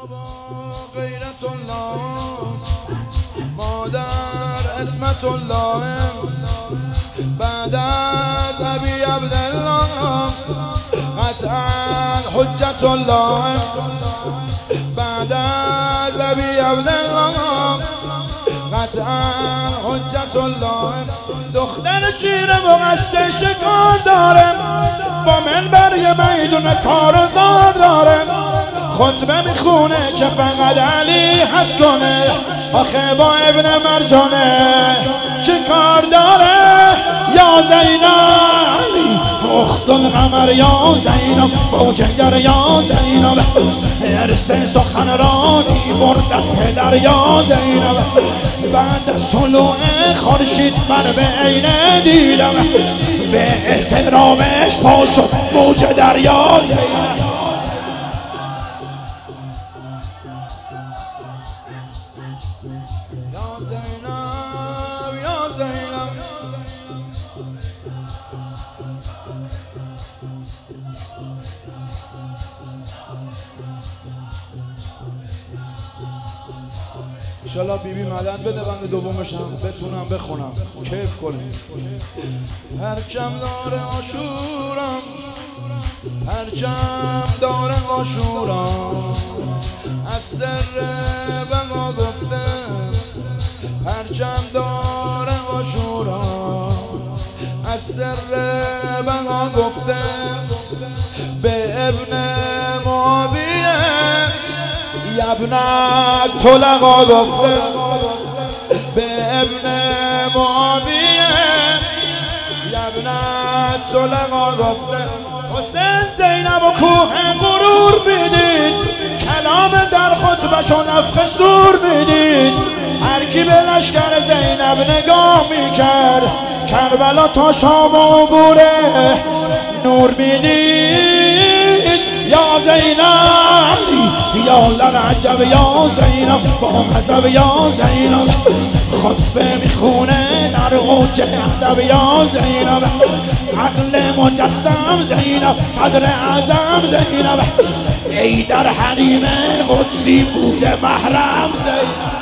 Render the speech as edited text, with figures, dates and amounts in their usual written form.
بابا غیرت الله، مادر اسمت الله، بعد از ابی عبدالله قطعا حجت الله، بعد از ابی عبدالله قطعا حجت الله. دختر شیر مقصد شکار داره، با منبر یه میدون کارزار داره، خطبه میخونه که فقط علی حد کنه، آخه با ابن مرجانه چه کار داره؟ یا زینب اخت القمر، یا زینب موجگر، یا زینب ارث سخنرانی برد از پدر، یا زینب بعد از طلوع خورشید من به عینه دیدم، به احترامش پا شد موج دریا. انشالله بیبی مدد بده بند دومشم بتونم بخونم کیف کنیم. پرچم داره آشورم، پرچم داره آشورم، از سر بقا گفته پرچم داره آشورم، از سر بقا گفته به ابن معاویه یبنک طلقا گفته، به ابن معاویه یبنک طلقا گفته. حسین زینب و کوه غرور میدید، کلام در خطبشو نفخ سور میدید، هرکی به لشکر زینب نگاه میکرد کربلا تا شام و بوره نور میدید. یا زینب یا لعجب، یا زینب با غضب، یا زینب خطبه میخونه نرو جهدب، یا زینب عقل مجسم زینب، صدر اعظم زینب، ای در حریم قدسی بوده محرم زینب.